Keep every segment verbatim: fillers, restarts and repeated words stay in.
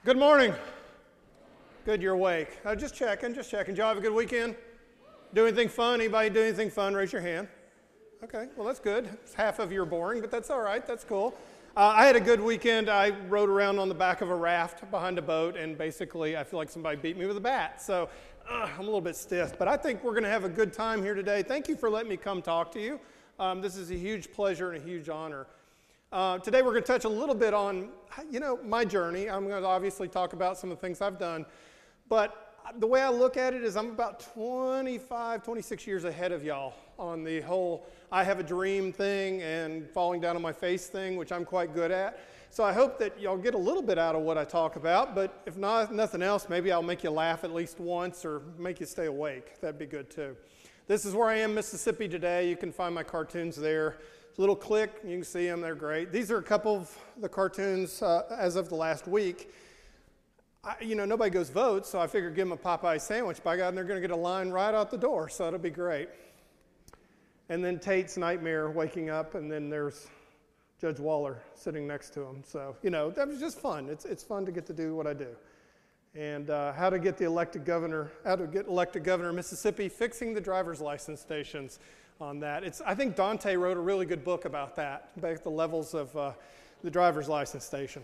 Good morning. Good, you're awake. Uh, just checking, just checking. Did y'all have a good weekend? Do anything fun? Anybody do anything fun? Raise your hand. Okay, well, that's good. Half of you are boring, but that's all right. That's cool. Uh, I had a good weekend. I rode around on the back of a raft behind a boat, and basically I feel like somebody beat me with a bat. So uh, I'm a little bit stiff, but I think we're going to have a good time here today. Thank you for letting me come talk to you. Um, this is a huge pleasure and a huge honor. Uh, today we're going to touch a little bit on, you know, my journey. I'm going to obviously talk about some of the things I've done, but the way I look at it is I'm about twenty-five, twenty-six years ahead of y'all on the whole I have a dream thing and falling down on my face thing, which I'm quite good at. So I hope that y'all get a little bit out of what I talk about, but if not nothing else, maybe I'll make you laugh at least once or make you stay awake. That'd be good too. This is where I am, Mississippi today. You can find my cartoons there. Little click, you can see them, they're great. These are a couple of the cartoons uh, as of the last week. I, you know, nobody goes vote, so I figured give them a Popeye sandwich, by God, and they're going to get a line right out the door, so it'll be great. And then Tate's nightmare waking up, and then there's Judge Waller sitting next to him. So, you know, that was just fun. It's it's fun to get to do what I do. And uh, how to get the elected governor, how to get elected governor of Mississippi, fixing the driver's license stations on that. It's, I think Dante wrote a really good book about that, about the levels of uh, the driver's license station.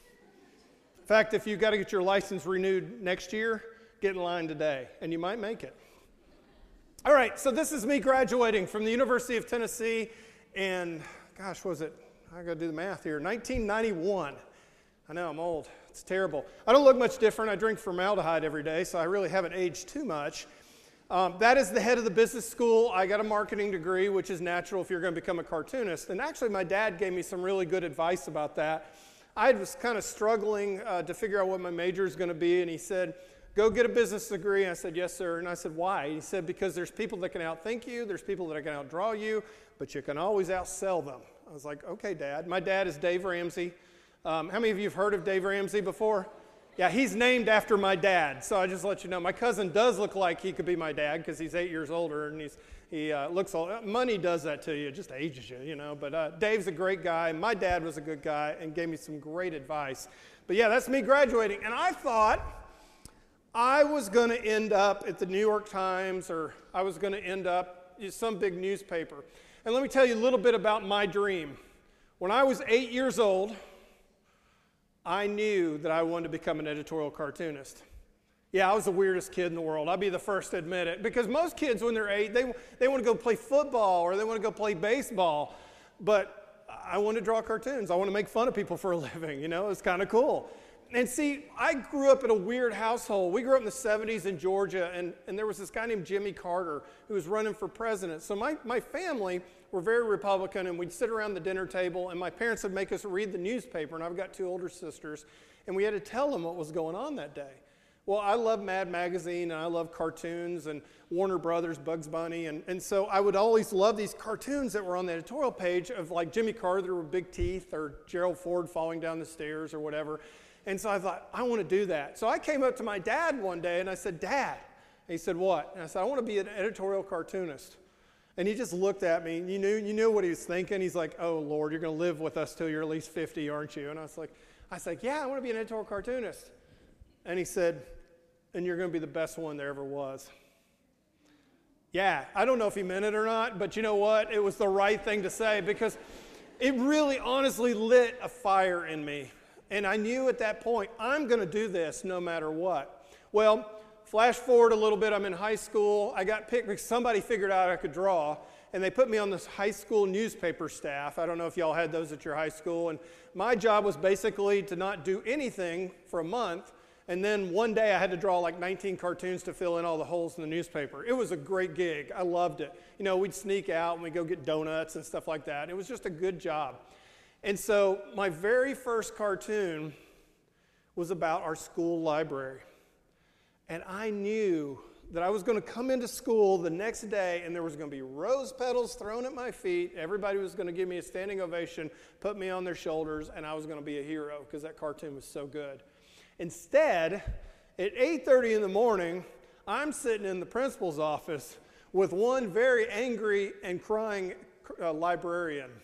In fact, if you've got to get your license renewed next year, get in line today, and you might make it. All right, so this is me graduating from the University of Tennessee in, gosh, what was it? I got to do the math here, nineteen ninety-one. I know, I'm old. It's terrible. I don't look much different. I drink formaldehyde every day, so I really haven't aged too much. Um, that is the head of the business school. I got a marketing degree, which is natural if you're going to become a cartoonist. And actually, my dad gave me some really good advice about that. I was kind of struggling uh, to figure out what my major is going to be, and he said, go get a business degree. And I said, yes, sir. And I said, why? He said, because there's people that can outthink you, there's people that can outdraw you, but you can always outsell them. I was like, okay, Dad. My dad is Dave Ramsey. Um, how many of you have heard of Dave Ramsey before? Yeah, he's named after my dad, so I just let you know. My cousin does look like he could be my dad because he's eight years older, and he's he uh, looks old. Money does that to you. It just ages you, you know. But uh, Dave's a great guy. My dad was a good guy and gave me some great advice. But yeah, that's me graduating. And I thought I was going to end up at the New York Times, or I was going to end up in some big newspaper. And let me tell you a little bit about my dream. When I was eight years old, I knew that I wanted to become an editorial cartoonist. Yeah, I was the weirdest kid in the world. I'll be the first to admit it. Because most kids, when they're eight, they, they want to go play football or they want to go play baseball. But I want to draw cartoons. I want to make fun of people for a living. You know, it's kind of cool. And see, I grew up in a weird household. We grew up in the seventies in Georgia, and, and there was this guy named Jimmy Carter who was running for president. So my, my family were very Republican, and we'd sit around the dinner table, and my parents would make us read the newspaper, and I've got two older sisters, and we had to tell them what was going on that day. Well, I love Mad Magazine, and I love cartoons, and Warner Brothers, Bugs Bunny, and, and so I would always love these cartoons that were on the editorial page of like Jimmy Carter with big teeth, or Gerald Ford falling down the stairs, or whatever. And so I thought, I want to do that. So I came up to my dad one day, and I said, Dad. And he said, what? And I said, I want to be an editorial cartoonist. And he just looked at me. You knew, you knew what he was thinking. He's like, oh, Lord, you're going to live with us till you're at least fifty, aren't you? And I was like, I said, yeah, I want to be an editorial cartoonist. And he said, and you're going to be the best one there ever was. Yeah, I don't know if he meant it or not, but you know what? It was the right thing to say because it really honestly lit a fire in me. And I knew at that point, I'm going to do this no matter what. Well, flash forward a little bit. I'm in high school. I got picked because somebody figured out I could draw, and they put me on this high school newspaper staff. I don't know if y'all had those at your high school. And my job was basically to not do anything for a month, and then one day I had to draw like nineteen cartoons to fill in all the holes in the newspaper. It was a great gig. I loved it. You know, we'd sneak out and we'd go get donuts and stuff like that. It was just a good job. And so my very first cartoon was about our school library. And I knew that I was going to come into school the next day and there was going to be rose petals thrown at my feet. Everybody was going to give me a standing ovation, put me on their shoulders, and I was going to be a hero because that cartoon was so good. Instead, at eight thirty in the morning, I'm sitting in the principal's office with one very angry and crying uh, librarian.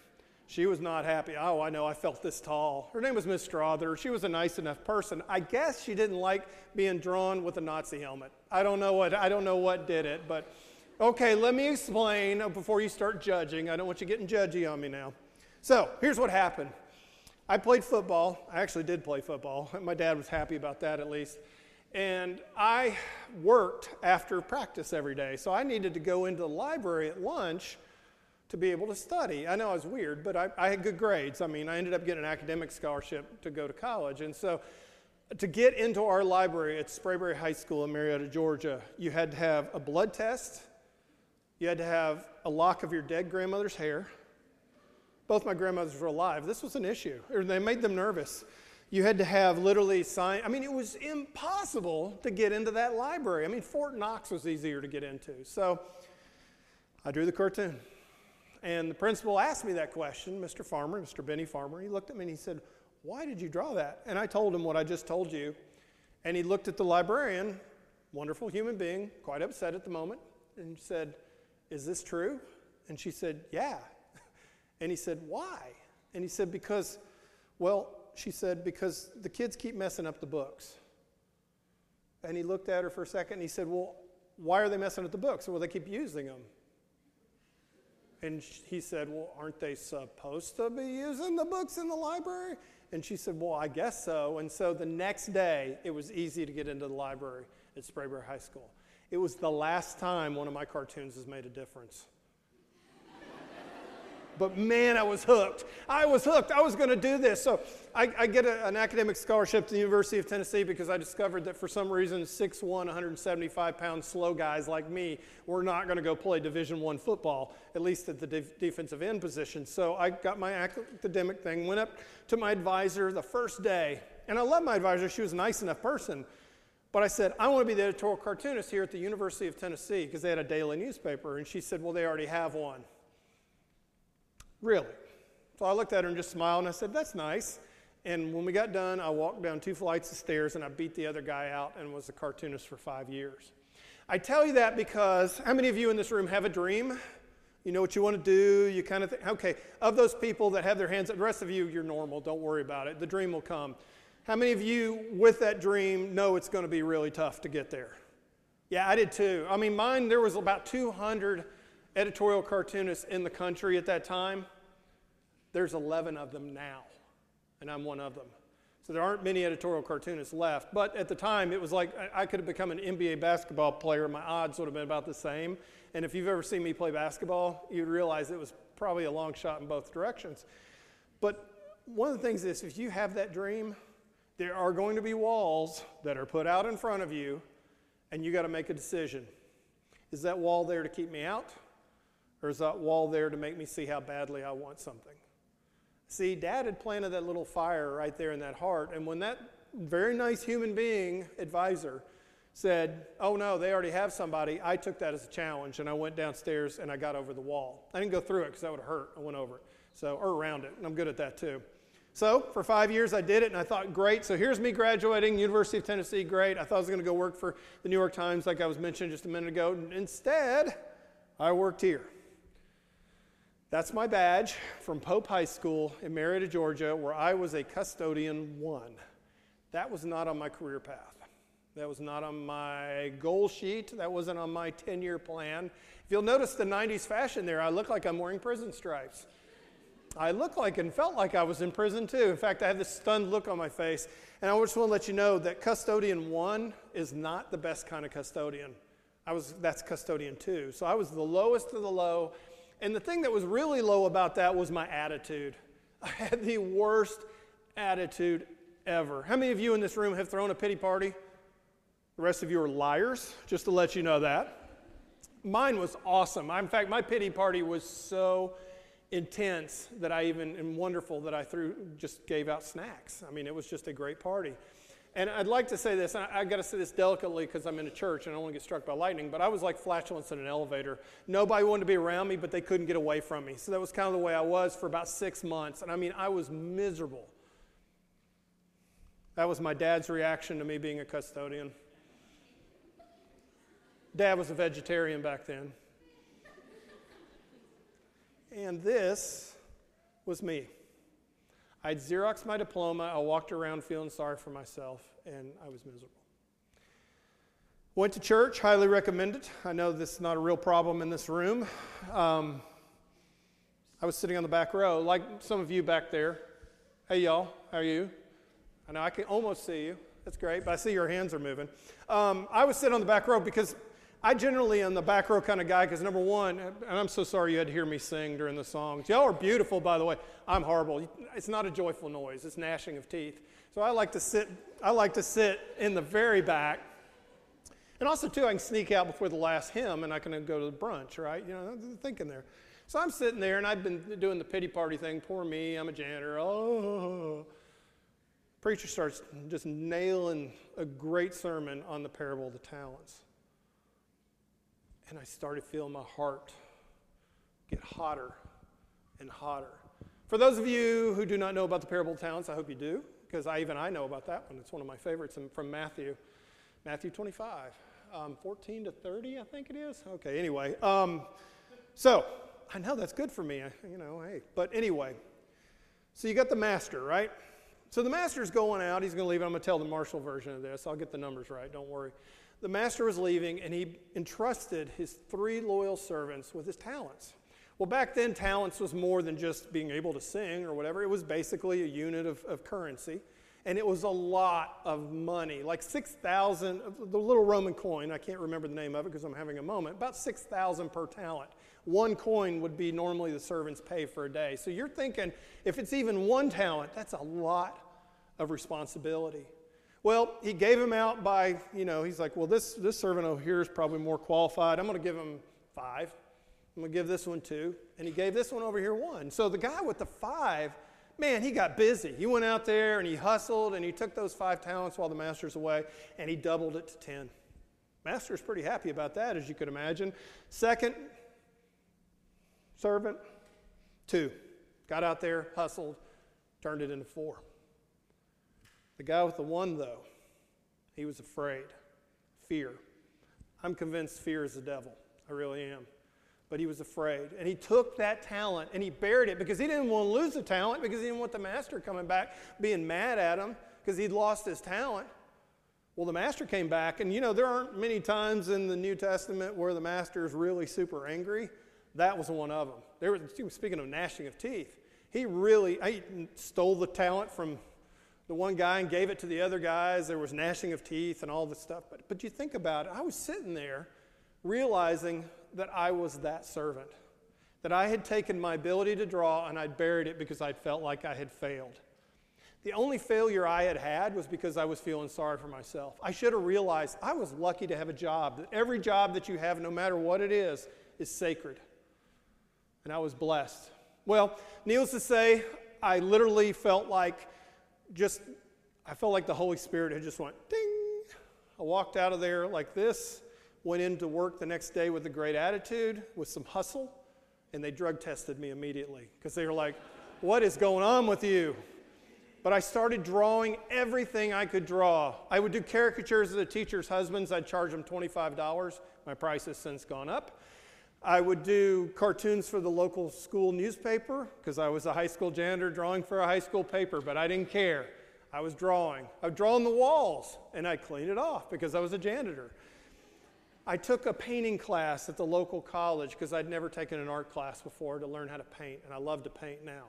She was not happy. Oh, I know, I felt this tall. Her name was Miss Strother. She was a nice enough person. I guess she didn't like being drawn with a Nazi helmet. I don't know what, I don't know what did it, but okay, let me explain before you start judging. I don't want you getting judgy on me now. So, here's what happened. I played football. I actually did play football. My dad was happy about that at least. And I worked after practice every day, so I needed to go into the library at lunch to be able to study. I know I was weird, but I, I had good grades. I mean, I ended up getting an academic scholarship to go to college. And so to get into our library at Sprayberry High School in Marietta, Georgia, you had to have a blood test. You had to have a lock of your dead grandmother's hair. Both my grandmothers were alive. This was an issue. Or they made them nervous. You had to have literally sign. I mean, it was impossible to get into that library. I mean, Fort Knox was easier to get into. So I drew the cartoon. And the principal asked me that question, Mister Farmer, Mister Benny Farmer. He looked at me and he said, "Why did you draw that?" And I told him what I just told you. And he looked at the librarian, wonderful human being, quite upset at the moment, and said, "Is this true?" And she said, "Yeah." And he said, "Why?" And he said, "Because, well," she said, "because the kids keep messing up the books." And he looked at her for a second and he said, "Well, why are they messing up the books?" "Well, they keep using them." And he said, "Well, aren't they supposed to be using the books in the library?" And she said, "Well, I guess so." And so the next day, it was easy to get into the library at Sprayberry High School. It was the last time one of my cartoons has made a difference. But man, I was hooked. I was hooked. I was going to do this. So I, I get a, an academic scholarship to the University of Tennessee because I discovered that for some reason six one, one hundred seventy-five pound slow guys like me were not going to go play Division I football, at least at the de- defensive end position. So I got my academic thing, went up to my advisor the first day. And I love my advisor. She was a nice enough person. But I said, "I want to be the editorial cartoonist here at the University of Tennessee," because they had a daily newspaper. And she said, "Well, they already have one." "Really?" So I looked at her and just smiled, and I said, "That's nice." And when we got done, I walked down two flights of stairs, and I beat the other guy out and was a cartoonist for five years. I tell you that because how many of you in this room have a dream? You know what you want to do, you kind of think, okay, of those people that have their hands up, the rest of you, you're normal, don't worry about it. The dream will come. How many of you with that dream know it's going to be really tough to get there? Yeah, I did too. I mean, mine, there was about two hundred editorial cartoonists in the country at that time. There's eleven of them now, and I'm one of them. So there aren't many editorial cartoonists left, but at the time it was like I could have become an N B A basketball player. My odds would have been about the same, and if you've ever seen me play basketball, you'd realize it was probably a long shot in both directions. But one of the things is, if you have that dream, there are going to be walls that are put out in front of you, and you got to make a decision. Is that wall there to keep me out? Or is that wall there to make me see how badly I want something? See, Dad had planted that little fire right there in that heart, and when that very nice human being, advisor, said, "Oh no, they already have somebody," I took that as a challenge, and I went downstairs and I got over the wall. I didn't go through it because that would have hurt. I went over it, so or around it, and I'm good at that too. So for five years I did it, and I thought, great, so here's me graduating, University of Tennessee, great. I thought I was going to go work for the New York Times like I was mentioning just a minute ago. Instead, I worked here. That's my badge from Pope High School in Marietta, Georgia, where I was a custodian one. That was not on my career path. That was not on my goal sheet. That wasn't on my ten-year plan. If you'll notice the nineties fashion there, I look like I'm wearing prison stripes. I look like and felt like I was in prison too. In fact, I had this stunned look on my face. And I just want to let you know that custodian one is not the best kind of custodian. I was, that's custodian two. So I was the lowest of the low. And the thing that was really low about that was my attitude. I had the worst attitude ever. How many of you in this room have thrown a pity party? The rest of you are liars, just to let you know that. Mine was awesome. In fact, my pity party was so intense that I even, and wonderful that I threw, just gave out snacks. I mean, it was just a great party. And I'd like to say this, and I, I got to say this delicately because I'm in a church and I don't want to get struck by lightning, but I was like flatulence in an elevator. Nobody wanted to be around me, but they couldn't get away from me. So that was kind of the way I was for about six months. And I mean, I was miserable. That was my dad's reaction to me being a custodian. Dad was a vegetarian back then. And this was me. I'd Xeroxed my diploma, I walked around feeling sorry for myself, and I was miserable. Went to church, highly recommend it. I know this is not a real problem in this room. Um, I was sitting on the back row, like some of you back there. Hey, y'all, how are you? I know I can almost see you. That's great, but I see your hands are moving. Um, I was sitting on the back row because I generally am the back row kind of guy because, number one, and I'm so sorry you had to hear me sing during the songs. Y'all are beautiful, by the way. I'm horrible. It's not a joyful noise. It's gnashing of teeth. So I like to sit, I like to sit in the very back. And also, too, I can sneak out before the last hymn, and I can go to the brunch, right? You know, I'm thinking there. So I'm sitting there, and I've been doing the pity party thing. Poor me, I'm a janitor. Oh. Preacher starts just nailing a great sermon on the parable of the talents. And I started feeling my heart get hotter and hotter. For those of you who do not know about the parable of talents, I hope you do, because I, even I know about that one. It's one of my favorites from Matthew, Matthew twenty-five. Um, fourteen to thirty, I think it is. Okay, anyway. Um, so, I know that's good for me, you know, hey. But anyway, so you got the master, right? So the master's going out. He's going to leave. I'm going to tell the Marshall version of this. I'll get the numbers right, don't worry. The master was leaving, and he entrusted his three loyal servants with his talents. Well, back then, talents was more than just being able to sing or whatever. It was basically a unit of, of currency. And it was a lot of money, like six thousand, the little Roman coin, I can't remember the name of it because I'm having a moment, about six thousand per talent. One coin would be normally the servant's pay for a day. So you're thinking, if it's even one talent, that's a lot of responsibility. Well, he gave him out by, you know, he's like, well, this, this servant over here is probably more qualified. I'm going to give him five. I'm going to give this one two. And he gave this one over here one. So the guy with the five, man, he got busy. He went out there and he hustled and he took those five talents while the master's away and he doubled it to ten. Master's pretty happy about that, as you could imagine. Second servant, two. Got out there, hustled, turned it into four. The guy with the one, though, he was afraid. Fear. I'm convinced fear is the devil. I really am. But he was afraid. And he took that talent and he buried it because he didn't want to lose the talent, because he didn't want the master coming back being mad at him because he'd lost his talent. Well, the master came back, and you know, there aren't many times in the New Testament where the master is really super angry. That was one of them. There was, speaking of gnashing of teeth, he really he stole the talent from the one guy and gave it to the other guys. There was gnashing of teeth and all this stuff. But, but you think about it, I was sitting there realizing that I was that servant, that I had taken my ability to draw and I'd buried it because I'd felt like I had failed. The only failure I had had was because I was feeling sorry for myself. I should have realized I was lucky to have a job, that every job that you have, no matter what it is, is sacred. And I was blessed. Well, needless to say, I literally felt like just, I felt like the Holy Spirit had just went ding. I walked out of there like this, went into work the next day with a great attitude, with some hustle, and they drug tested me immediately because they were like, what is going on with you? But I started drawing everything I could draw. I would do caricatures of the teachers' husbands. I'd charge them twenty-five dollars. My price has since gone up. I would do cartoons for the local school newspaper because I was a high school janitor drawing for a high school paper, but I didn't care. I was drawing. I would draw on the walls, and I'd clean it off because I was a janitor. I took a painting class at the local college because I'd never taken an art class before to learn how to paint, and I love to paint now.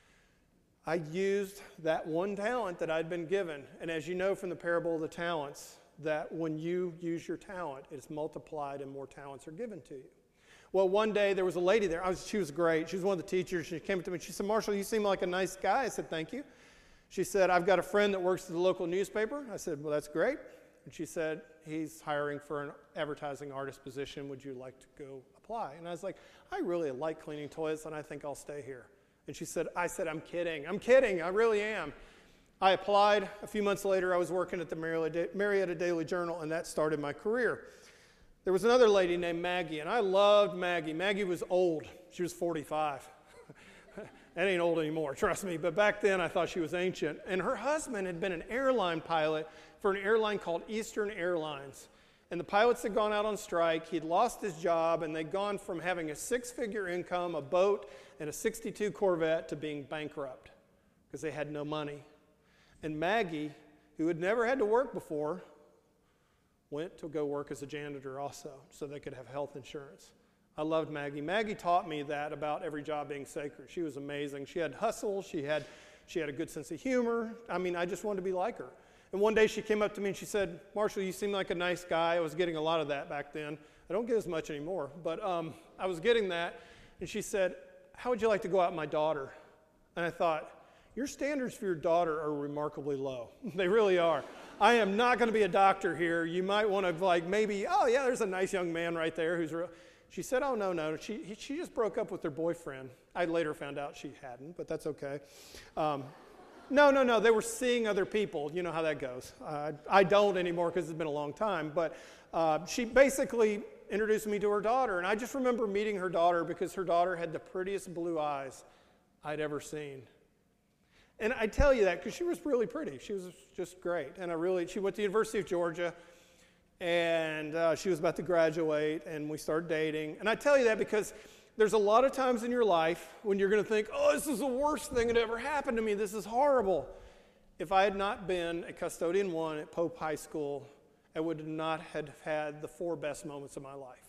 I used that one talent that I'd been given, and as you know from the parable of the talents, that when you use your talent, it's multiplied and more talents are given to you. Well, one day there was a lady there. I was, she was great. She was one of the teachers. She came to me. She said, Marshall, you seem like a nice guy. I said, thank you. She said, I've got a friend that works at the local newspaper. I said, well, that's great. And she said, he's hiring for an advertising artist position. Would you like to go apply? And I was like, I really like cleaning toilets, and I think I'll stay here. And she said, I said, I'm kidding. I'm kidding. I really am. I applied. A few months later, I was working at the Marietta Daily Journal, and that started my career. There was another lady named Maggie, and I loved Maggie. Maggie was old. She was forty-five. That ain't old anymore, trust me. But back then, I thought she was ancient. And her husband had been an airline pilot for an airline called Eastern Airlines. And the pilots had gone out on strike. He'd lost his job, and they'd gone from having a six-figure income, a boat, and a sixty-two Corvette to being bankrupt because they had no money. And Maggie, who had never had to work before, went to go work as a janitor also so they could have health insurance. I loved Maggie. Maggie taught me that about every job being sacred. She was amazing. She had hustle. She had, she had a good sense of humor. I mean, I just wanted to be like her. And one day she came up to me and she said, Marshall, you seem like a nice guy. I was getting a lot of that back then. I don't get as much anymore, but um, I was getting that. And she said, how would you like to go out with my daughter? And I thought, your standards for your daughter are remarkably low. They really are. I am not going to be a doctor here. You might want to like maybe, oh yeah, there's a nice young man right there who's real. She said, oh no, no, she, he, she just broke up with her boyfriend. I later found out she hadn't, but that's okay. Um, no, no, no, they were seeing other people. You know how that goes. Uh, I don't anymore because it's been a long time, but uh, she basically introduced me to her daughter, and I just remember meeting her daughter because her daughter had the prettiest blue eyes I'd ever seen. And I tell you that because she was really pretty. She was just great. And I really, she went to the University of Georgia, and uh, she was about to graduate, and we started dating. And I tell you that because there's a lot of times in your life when you're going to think, oh, this is the worst thing that ever happened to me. This is horrible. If I had not been a custodian one at Pope High School, I would not have had the four best moments of my life.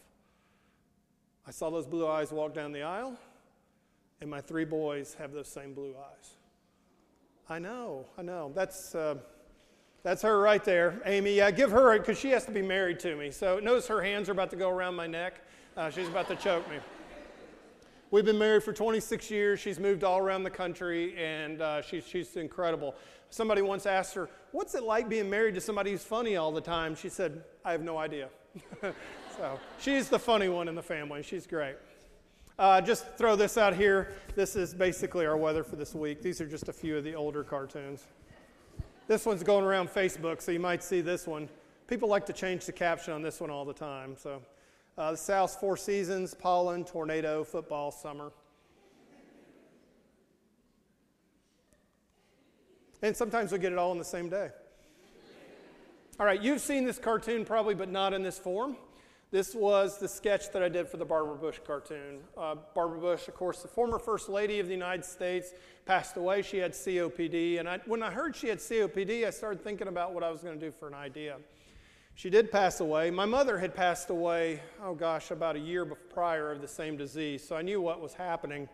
I saw those blue eyes walk down the aisle, and my three boys have those same blue eyes. I know, I know. That's uh, that's her right there, Amy. Yeah, give her, because she has to be married to me. So notice her hands are about to go around my neck. Uh, she's about to choke me. We've been married for twenty-six years. She's moved all around the country, and uh, she's, she's incredible. Somebody once asked her, what's it like being married to somebody who's funny all the time? She said, I have no idea. So she's the funny one in the family. She's great. Uh, just throw this out here. This is basically our weather for this week. These are just a few of the older cartoons. This one's going around Facebook, so you might see this one. People like to change the caption on this one all the time. So, uh, the South's four seasons: pollen, tornado, football, summer. And sometimes we get it all in the same day. All right, you've seen this cartoon probably, but not in this form. This was the sketch that I did for the Barbara Bush cartoon. Uh, Barbara Bush, of course, the former First Lady of the United States, passed away. She had C O P D, and I, when I heard she had C O P D, I started thinking about what I was going to do for an idea. She did pass away. My mother had passed away, oh gosh, about a year prior of the same disease, so I knew what was happening.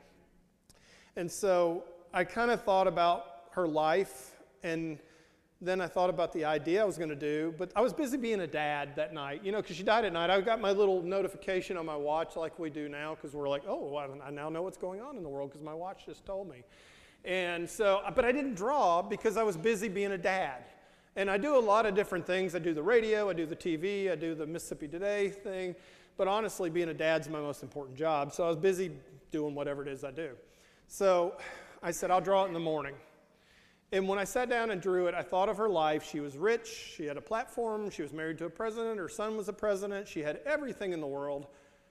And so I kind of thought about her life, and then I thought about the idea I was going to do, but I was busy being a dad that night, you know, because she died at night. I got my little notification on my watch like we do now, because we're like, oh, I now know what's going on in the world because my watch just told me. And so, but I didn't draw because I was busy being a dad. And I do a lot of different things. I do the radio, I do the T V, I do the Mississippi Today thing. But honestly, being a dad's my most important job. So I was busy doing whatever it is I do. So I said, I'll draw it in the morning. And when I sat down and drew it, I thought of her life. She was rich, she had a platform, she was married to a president, her son was a president, she had everything in the world,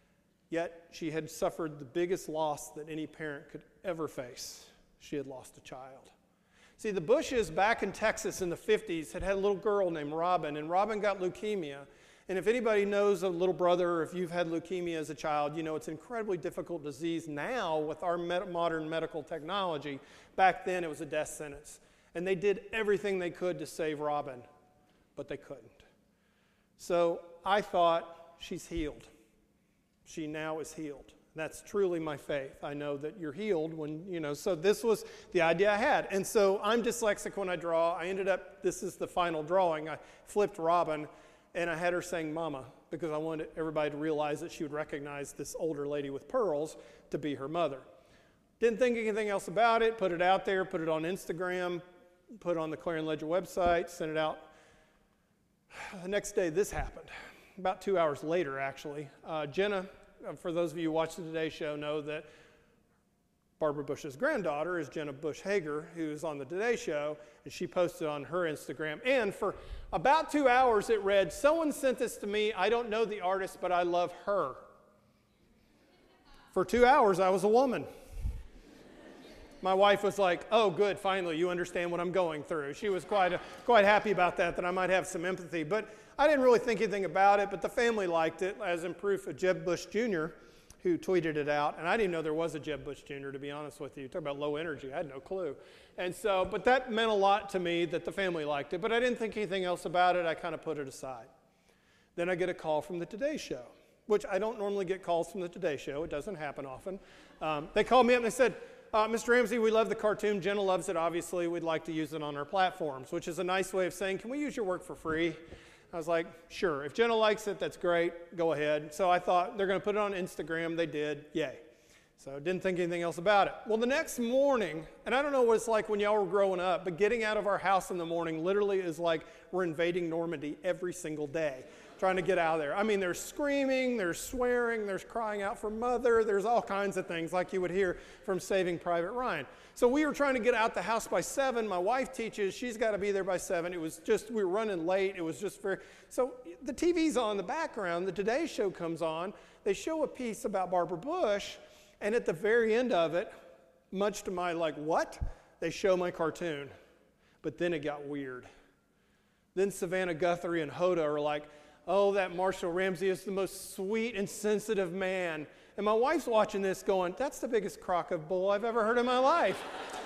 yet she had suffered the biggest loss that any parent could ever face. She had lost a child. See, the Bushes back in Texas in the fifties had had a little girl named Robin, and Robin got leukemia. And if anybody knows a little brother, or if you've had leukemia as a child, you know it's an incredibly difficult disease now with our med- modern medical technology. Back then it was a death sentence. And they did everything they could to save Robin, but they couldn't. So I thought, she's healed. She now is healed. That's truly my faith. I know that you're healed when, you know, so this was the idea I had. And so I'm dyslexic when I draw. I ended up, this is the final drawing. I flipped Robin, and I had her saying mama, because I wanted everybody to realize that she would recognize this older lady with pearls to be her mother. Didn't think anything else about it, put it out there, put it on Instagram, put it on the Clarion Ledger website, sent it out. The next day, this happened. About two hours later, actually. Uh, Jenna, for those of you who watch the Today Show, know that Barbara Bush's granddaughter is Jenna Bush Hager, who's on the Today Show, and she posted on her Instagram. And for about two hours, it read, someone sent this to me. I don't know the artist, but I love her. For two hours, I was a woman. My wife was like, oh, good, finally, you understand what I'm going through. She was quite, uh, quite happy about that, that I might have some empathy. But I didn't really think anything about it, but the family liked it, as in proof of Jeb Bush Junior, who tweeted it out. And I didn't know there was a Jeb Bush Junior, to be honest with you. Talk about low energy. I had no clue. And so, but that meant a lot to me that the family liked it. But I didn't think anything else about it. I kind of put it aside. Then I get a call from the Today Show, which I don't normally get calls from the Today Show. It doesn't happen often. Um, they called me up and they said, Uh, Mister Ramsey, we love the cartoon. Jenna loves it, obviously. We'd like to use it on our platforms, which is a nice way of saying, can we use your work for free? I was like, sure. If Jenna likes it, that's great. Go ahead. So I thought they're going to put it on Instagram. They did. Yay. So I didn't think anything else about it. Well, the next morning, and I don't know what it's like when y'all were growing up, but getting out of our house in the morning literally is like we're invading Normandy every single day, trying to get out of there. I mean, there's screaming, there's swearing, there's crying out for mother, there's all kinds of things like you would hear from Saving Private Ryan. So we were trying to get out the house by seven. My wife teaches, she's got to be there by seven. It was just, we were running late. It was just very, so the T V's on in the background. The Today Show comes on. They show a piece about Barbara Bush, and at the very end of it, much to my like, what? They show my cartoon. But then it got weird. Then Savannah Guthrie and Hoda are like, oh, that Marshall Ramsey is the most sweet and sensitive man. And my wife's watching this going, that's the biggest crock of bull I've ever heard in my life.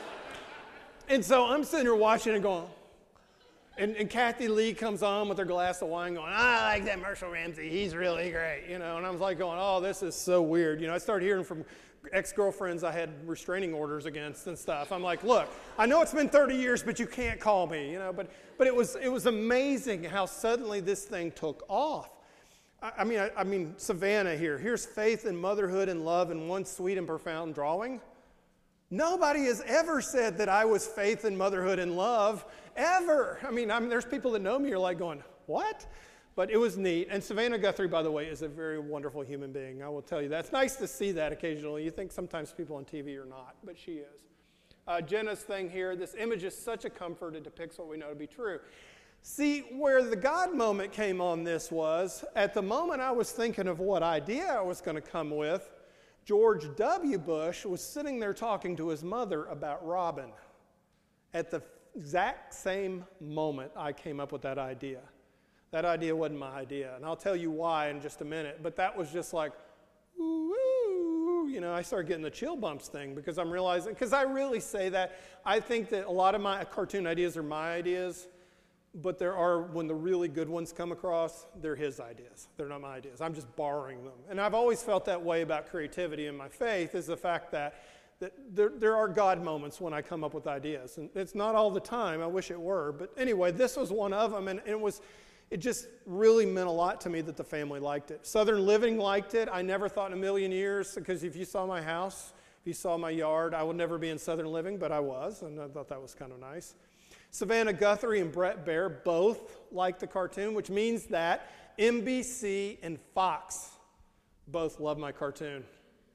And so I'm sitting here watching and going, and, and Kathy Lee comes on with her glass of wine going, I like that Marshall Ramsey. He's really great. You know, and I was like going, oh, this is so weird. You know, I started hearing from ex-girlfriends I had restraining orders against and stuff. I'm like, look, I know it's been thirty years, but you can't call me, you know. But but it was it was amazing how suddenly this thing took off. I, I mean, I, I mean, Savannah here. Here's faith and motherhood and love in one sweet and profound drawing. Nobody has ever said that I was faith and motherhood and love, ever. I mean, I mean, there's people that know me are like going, what? But it was neat. And Savannah Guthrie, by the way, is a very wonderful human being. I will tell you that. It's nice to see that occasionally. You think sometimes people on T V are not, but she is. Uh, Jenna's thing here, this image is such a comfort. It depicts what we know to be true. See, where the God moment came on this was, at the moment I was thinking of what idea I was going to come with, George W. Bush was sitting there talking to his mother about Robin. At the exact same moment I came up with that idea. That idea wasn't my idea, and I'll tell you why in just a minute, but that was just like, ooh, ooh, you know, I started getting the chill bumps thing because I'm realizing, because I really say that, I think that a lot of my cartoon ideas are my ideas, but there are, when the really good ones come across, they're his ideas. They're not my ideas. I'm just borrowing them. And I've always felt that way about creativity and my faith is the fact that, that there, there are God moments when I come up with ideas. And it's not all the time. I wish it were. But anyway, this was one of them. And, and it was, it just really meant a lot to me that the family liked it. Southern Living liked it. I never thought in a million years, because if you saw my house, if you saw my yard, I would never be in Southern Living, but I was. And I thought that was kind of nice. Savannah Guthrie and Brett Baer both liked the cartoon, which means that N B C and Fox both love my cartoon.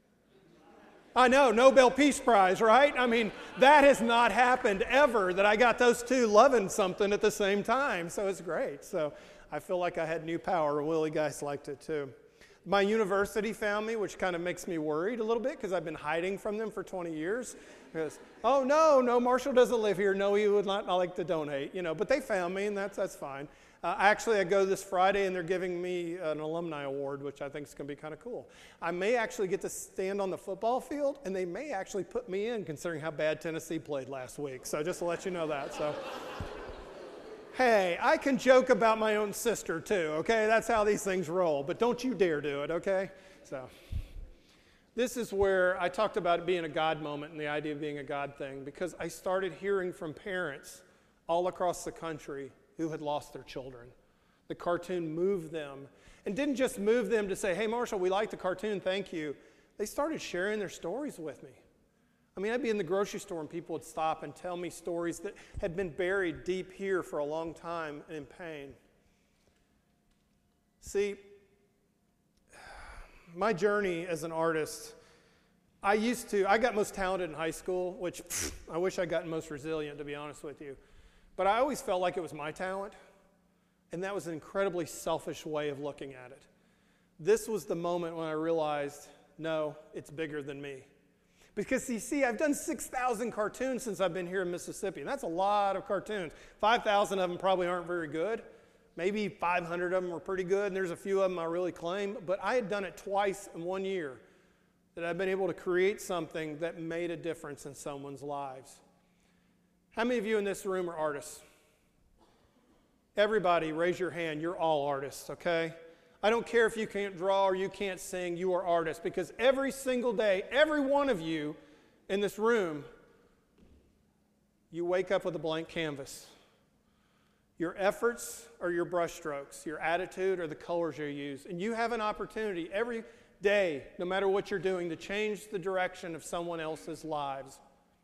I know, Nobel Peace Prize, right? I mean, that has not happened ever, that I got those two loving something at the same time, so it's great. So I feel like I had new power. Willie Geist liked it too. My university found me, which kind of makes me worried a little bit because I've been hiding from them for twenty years. Because, oh, no, no, Marshall doesn't live here. No, he would not, not like to donate, you know. But they found me, and that's, that's fine. Uh, actually, I go this Friday, and they're giving me an alumni award, which I think is going to be kind of cool. I may actually get to stand on the football field, and they may actually put me in, considering how bad Tennessee played last week. So just to let you know that. So, hey, I can joke about my own sister, too, okay? That's how these things roll. But don't you dare do it, okay? So this is where I talked about it being a God moment and the idea of being a God thing, because I started hearing from parents all across the country who had lost their children. The cartoon moved them, and didn't just move them to say, hey, Marshall, we like the cartoon, thank you. They started sharing their stories with me. I mean, I'd be in the grocery store and people would stop and tell me stories that had been buried deep here for a long time in pain. See, my journey as an artist, I used to, I got most talented in high school, which pff, I wish I'd gotten most resilient, to be honest with you. But I always felt like it was my talent, and that was an incredibly selfish way of looking at it. This was the moment when I realized, no, it's bigger than me. Because you see, I've done six thousand cartoons since I've been here in Mississippi, and that's a lot of cartoons. five thousand of them probably aren't very good. Maybe five hundred of them are pretty good, and there's a few of them I really claim. But I had done it twice in one year, that I've been able to create something that made a difference in someone's lives. How many of you in this room are artists? Everybody, raise your hand. You're all artists, okay? I don't care if you can't draw or you can't sing, you are artists. Because every single day, every one of you in this room, you wake up with a blank canvas. Your efforts are your brushstrokes, your attitude are the colors you use. And you have an opportunity every day, no matter what you're doing, to change the direction of someone else's lives.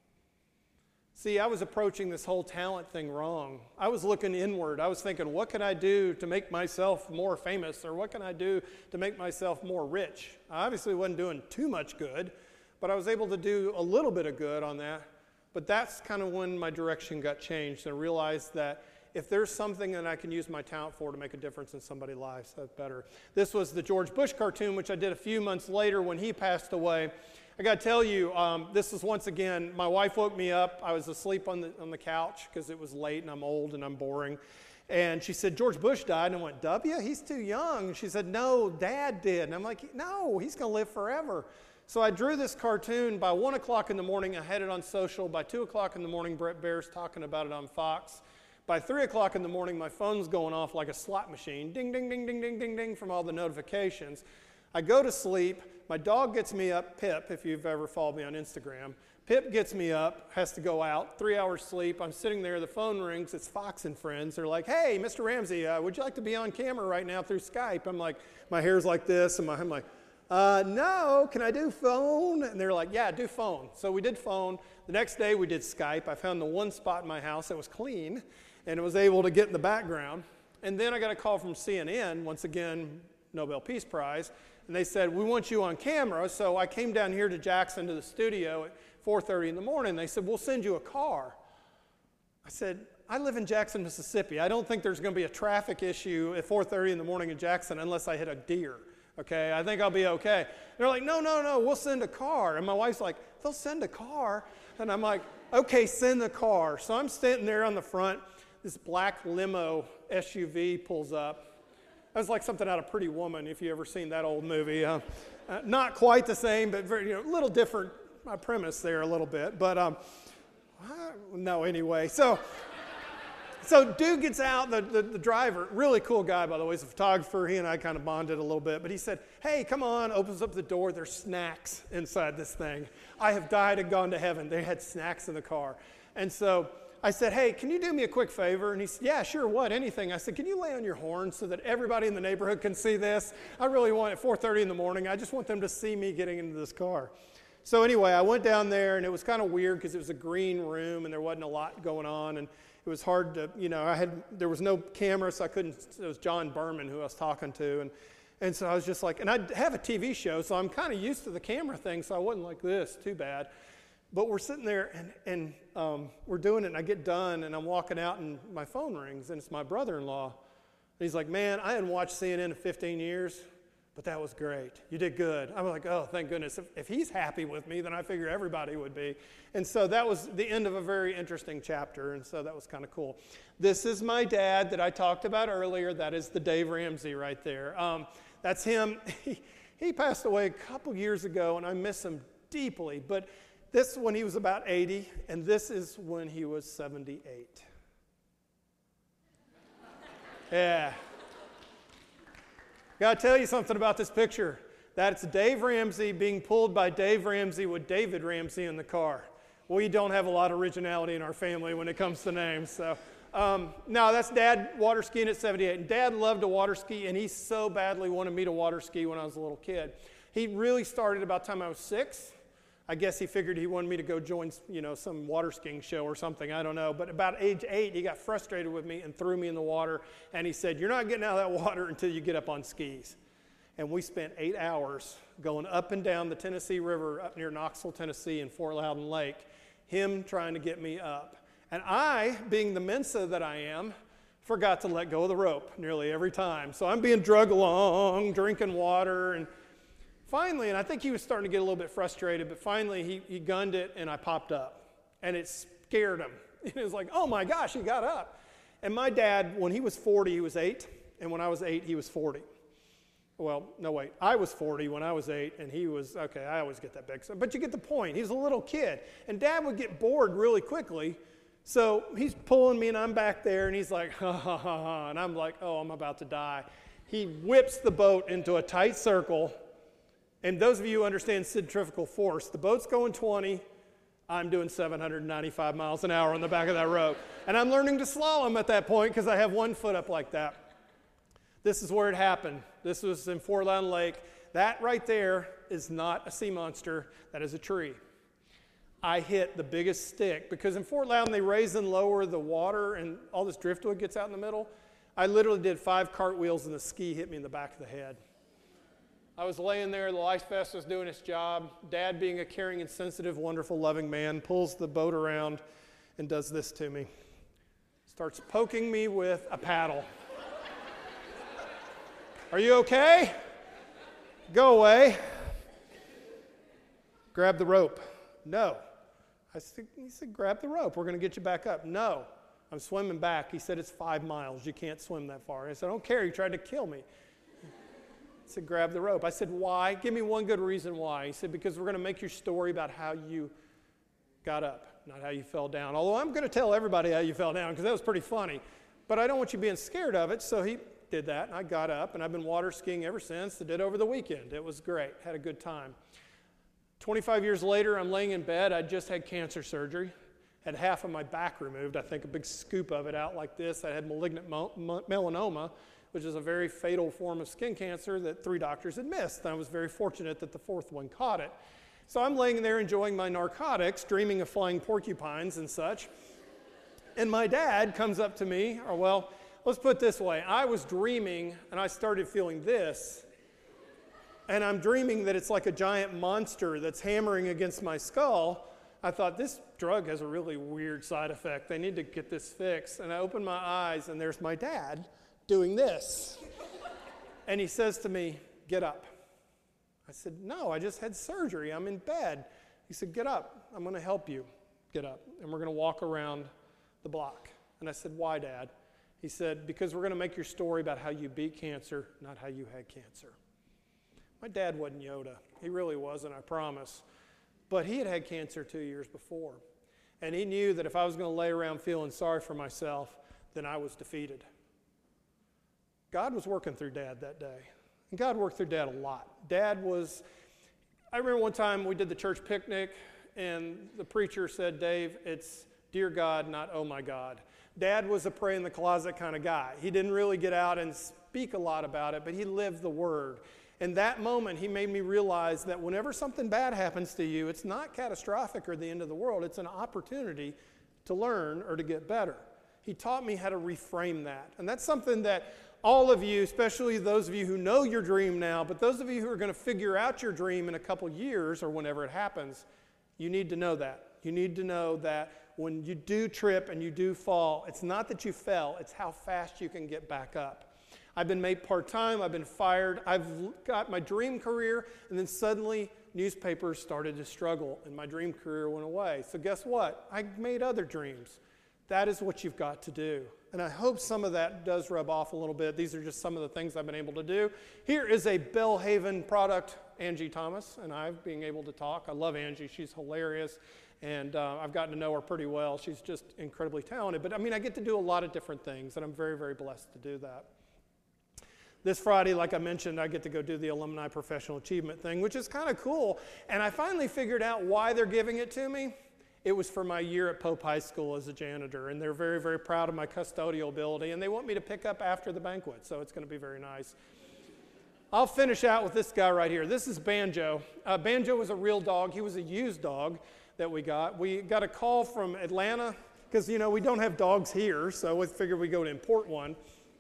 See, I was approaching this whole talent thing wrong. I was looking inward. I was thinking, what can I do to make myself more famous? Or what can I do to make myself more rich? I obviously wasn't doing too much good, but I was able to do a little bit of good on that. But that's kind of when my direction got changed, and I realized that if there's something that I can use my talent for to make a difference in somebody's life, that's better. This was the George Bush cartoon, which I did a few months later when he passed away. I got to tell you, um, this is once again, my wife woke me up. I was asleep on the, on the couch because it was late and I'm old and I'm boring. And she said, George Bush died. And I went, W? He's too young. She said, no, Dad did. And I'm like, no, he's going to live forever. So I drew this cartoon. By one o'clock in the morning, I had it on social. By two o'clock in the morning, Brett Baer's talking about it on Fox. By three o'clock in the morning, my phone's going off like a slot machine. Ding, ding, ding, ding, ding, ding, ding from all the notifications. I go to sleep. My dog gets me up, Pip, if you've ever followed me on Instagram. Pip gets me up, has to go out, three hours sleep. I'm sitting there, the phone rings, it's Fox and Friends. They're like, hey, Mister Ramsey, uh, would you like to be on camera right now through Skype? I'm like, my hair's like this, and my, I'm like, uh, no, can I do phone? And they're like, yeah, do phone. So we did phone. The next day we did Skype. I found the one spot in my house that was clean, and was able to get in the background. And then I got a call from C N N, once again, Nobel Peace Prize, and they said, we want you on camera. So I came down here to Jackson to the studio at four thirty in the morning. They said, we'll send you a car. I said, I live in Jackson, Mississippi. I don't think there's going to be a traffic issue at four thirty in the morning in Jackson unless I hit a deer. Okay, I think I'll be okay. They're like, no, no, no, we'll send a car. And my wife's like, they'll send a car? And I'm like, okay, send the car. So I'm standing there on the front. This black limo S U V pulls up. That was like something out of Pretty Woman, if you ever seen that old movie. Uh, uh, not quite the same, but very, you know, a little different uh, premise there a little bit. But um, uh, no, anyway. So, so dude gets out, the, the, the driver, really cool guy, by the way. He's a photographer. He and I kind of bonded a little bit. But he said, hey, come on, opens up the door. There's snacks inside this thing. I have died and gone to heaven. They had snacks in the car. And so I said, hey, can you do me a quick favor? And he said, yeah, sure, what, anything. I said, can you lay on your horn so that everybody in the neighborhood can see this? I really want, at four thirty in the morning, I just want them to see me getting into this car. So anyway, I went down there, and it was kind of weird because it was a green room, and there wasn't a lot going on, and it was hard to, you know, I had, there was no camera, so I couldn't, it was John Berman who I was talking to, and, and so I was just like, and I have a T V show, so I'm kind of used to the camera thing, so I wasn't like this, too bad. But we're sitting there, and, and um, we're doing it, and I get done, and I'm walking out, and my phone rings, and it's my brother-in-law. And he's like, man, I hadn't watched C N N in fifteen years, but that was great. You did good. I'm like, oh, thank goodness. If, if he's happy with me, then I figure everybody would be. And so that was the end of a very interesting chapter, and so that was kind of cool. This is my dad that I talked about earlier. That is the Dave Ramsey right there. Um, that's him. He, he passed away a couple years ago, and I miss him deeply, but this is when he was about eighty, and this is when he was seventy-eight. Yeah. Got to tell you something about this picture. That's Dave Ramsey being pulled by Dave Ramsey with David Ramsey in the car. We don't have a lot of originality in our family when it comes to names. So, um, no, that's Dad water skiing at seventy-eight. And Dad loved to water ski, and he so badly wanted me to water ski when I was a little kid. He really started about the time I was six. I guess he figured he wanted me to go join, you know, some water skiing show or something. I don't know. But about age eight, he got frustrated with me and threw me in the water. And he said, you're not getting out of that water until you get up on skis. And we spent eight hours going up and down the Tennessee River up near Knoxville, Tennessee, and Fort Loudon Lake, him trying to get me up. And I, being the Mensa that I am, forgot to let go of the rope nearly every time. So I'm being dragged along, drinking water, and finally, and I think he was starting to get a little bit frustrated, but finally he, he gunned it and I popped up. And it scared him. He was like, oh my gosh, he got up. And my dad, when he was forty, he was eight. And when I was eight, he was forty. Well, no, wait. I was forty when I was eight, and he was, okay, I always get that big. So, but you get the point. He's a little kid. And Dad would get bored really quickly. So he's pulling me, and I'm back there, and he's like, ha, ha, ha, ha. And I'm like, oh, I'm about to die. He whips the boat into a tight circle. And those of you who understand centrifugal force, the boat's going twenty. I'm doing seven hundred ninety-five miles an hour on the back of that road. And I'm learning to slalom at that point because I have one foot up like that. This is where it happened. This was in Fort Loudon Lake. That right there is not a sea monster. That is a tree. I hit the biggest stick because in Fort Loudon they raise and lower the water and all this driftwood gets out in the middle. I literally did five cartwheels and the ski hit me in the back of the head. I was laying there, the life vest was doing its job. Dad, being a caring and sensitive, wonderful, loving man, pulls the boat around and does this to me. Starts poking me with a paddle. Are you okay? Go away. Grab the rope. No. I said, he said, grab the rope. We're going to get you back up. No. I'm swimming back. He said, it's five miles. You can't swim that far. I said, I don't care. He tried to kill me. He said, grab the rope. I said, why? Give me one good reason why. He said, because we're going to make your story about how you got up, not how you fell down. Although I'm going to tell everybody how you fell down because that was pretty funny. But I don't want you being scared of it. So he did that, and I got up, and I've been water skiing ever since. I did over the weekend. It was great. Had a good time. twenty-five years later, I'm laying in bed. I just had cancer surgery. Had half of my back removed. I think a big scoop of it out like this. I had malignant melanoma, which is a very fatal form of skin cancer that three doctors had missed. And I was very fortunate that the fourth one caught it. So I'm laying there enjoying my narcotics, dreaming of flying porcupines and such. And my dad comes up to me, or well, let's put it this way. I was dreaming, and I started feeling this. And I'm dreaming that it's like a giant monster that's hammering against my skull. I thought, this drug has a really weird side effect. They need to get this fixed. And I opened my eyes, and there's my dad doing this. And he says to me, get up. I said, no, I just had surgery. I'm in bed. He said, get up. I'm going to help you get up. And we're going to walk around the block. And I said, why, Dad? He said, because we're going to make your story about how you beat cancer, not how you had cancer. My dad wasn't Yoda. He really wasn't, I promise. But he had had cancer two years before. And he knew that if I was going to lay around feeling sorry for myself, then I was defeated. God was working through Dad that day. And God worked through Dad a lot. Dad was, I remember one time we did the church picnic, and the preacher said, Dave, it's dear God, not oh my God. Dad was a pray in the closet kind of guy. He didn't really get out and speak a lot about it, but he lived the word. In that moment, he made me realize that whenever something bad happens to you, it's not catastrophic or the end of the world. It's an opportunity to learn or to get better. He taught me how to reframe that. And that's something that all of you, especially those of you who know your dream now, but those of you who are going to figure out your dream in a couple years or whenever it happens, you need to know that. You need to know that when you do trip and you do fall, it's not that you fell, it's how fast you can get back up. I've been made part-time, I've been fired, I've got my dream career, and then suddenly newspapers started to struggle, and my dream career went away. So guess what? I made other dreams. That is what you've got to do. And I hope some of that does rub off a little bit. These are just some of the things I've been able to do. Here is a Belhaven product, Angie Thomas, and I being able to talk. I love Angie. She's hilarious, and uh, I've gotten to know her pretty well. She's just incredibly talented. But, I mean, I get to do a lot of different things, and I'm very, very blessed to do that. This Friday, like I mentioned, I get to go do the Alumni Professional Achievement thing, which is kind of cool. And I finally figured out why they're giving it to me. It was for my year at Pope High School as a janitor, and they're very, very proud of my custodial ability, and they want me to pick up after the banquet, so it's going to be very nice. I'll finish out with this guy right here. This is Banjo. Uh, Banjo was a real dog. He was a used dog that we got. We got a call from Atlanta, because, you know, we don't have dogs here, so we figured we'd go to import one.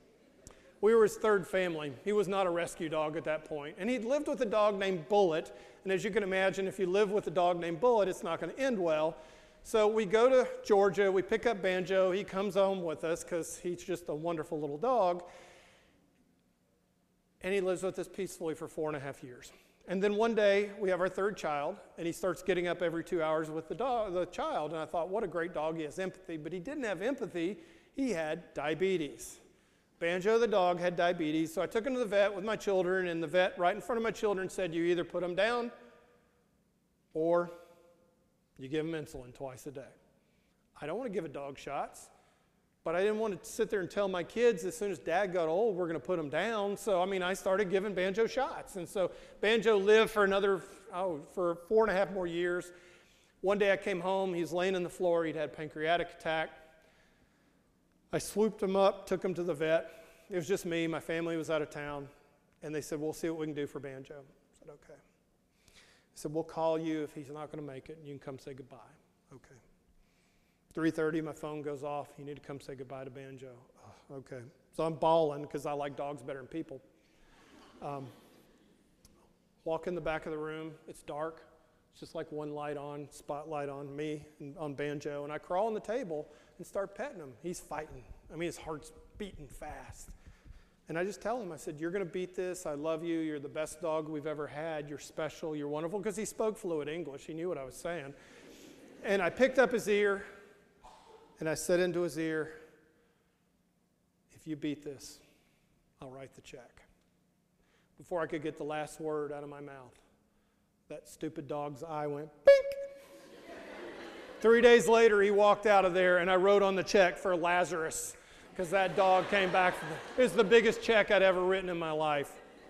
We were his third family. He was not a rescue dog at that point. And he'd lived with a dog named Bullet. And as you can imagine, if you live with a dog named Bullet, it's not going to end well. So we go to Georgia. We pick up Banjo. He comes home with us because he's just a wonderful little dog. And he lives with us peacefully for four and a half years. And then one day, we have our third child, and he starts getting up every two hours with the, dog, the child. And I thought, what a great dog. He has empathy. But he didn't have empathy. He had diabetes. Banjo the dog had diabetes. So I took him to the vet with my children, and the vet right in front of my children said, you either put him down or you give him insulin twice a day. I don't want to give a dog shots. But I didn't want to sit there and tell my kids as soon as Dad got old, we're going to put him down. So, I mean, I started giving Banjo shots. And so Banjo lived for another, oh, for four and a half more years. One day I came home. He was laying on the floor. He'd had a pancreatic attack. I swooped him up, took him to the vet. It was just me. My family was out of town. And they said, we'll see what we can do for Banjo. I said, okay. I said, we'll call you if he's not going to make it, and you can come say goodbye. Okay. three thirty, my phone goes off. You need to come say goodbye to Banjo. Oh, okay. So I'm bawling because I like dogs better than people. Um, walk in the back of the room. It's dark. It's just like one light on, spotlight on me and on Banjo. And I crawl on the table and start petting him. He's fighting. I mean, his heart's beating fast. And I just tell him, I said, you're going to beat this. I love you. You're the best dog we've ever had. You're special. You're wonderful. Because he spoke fluent English. He knew what I was saying. And I picked up his ear. And I said into his ear, if you beat this, I'll write the check. Before I could get the last word out of my mouth, that stupid dog's eye went, bink. Three days later, he walked out of there, and I wrote on the check for Lazarus, because that dog came back. From the, it was the biggest check I'd ever written in my life.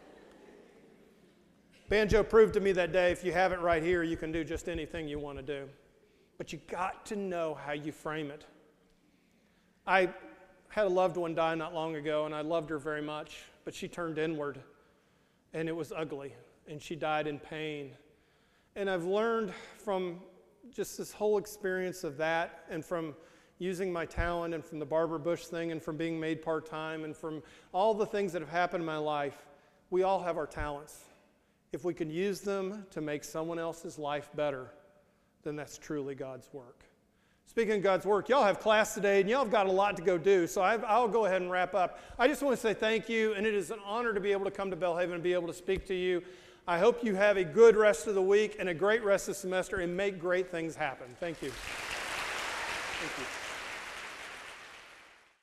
Banjo proved to me that day, if you have it right here, you can do just anything you want to do. But you got to know how you frame it. I had a loved one die not long ago, and I loved her very much, but she turned inward, and it was ugly, and she died in pain. And I've learned from just this whole experience of that, and from using my talent, and from the Barbara Bush thing, and from being made part-time, and from all the things that have happened in my life, we all have our talents. If we can use them to make someone else's life better, then that's truly God's work. Speaking of God's work, y'all have class today, and y'all have got a lot to go do, so I've, I'll go ahead and wrap up. I just want to say thank you, and it is an honor to be able to come to Belhaven and be able to speak to you. I hope you have a good rest of the week and a great rest of the semester and make great things happen. Thank you. Thank you.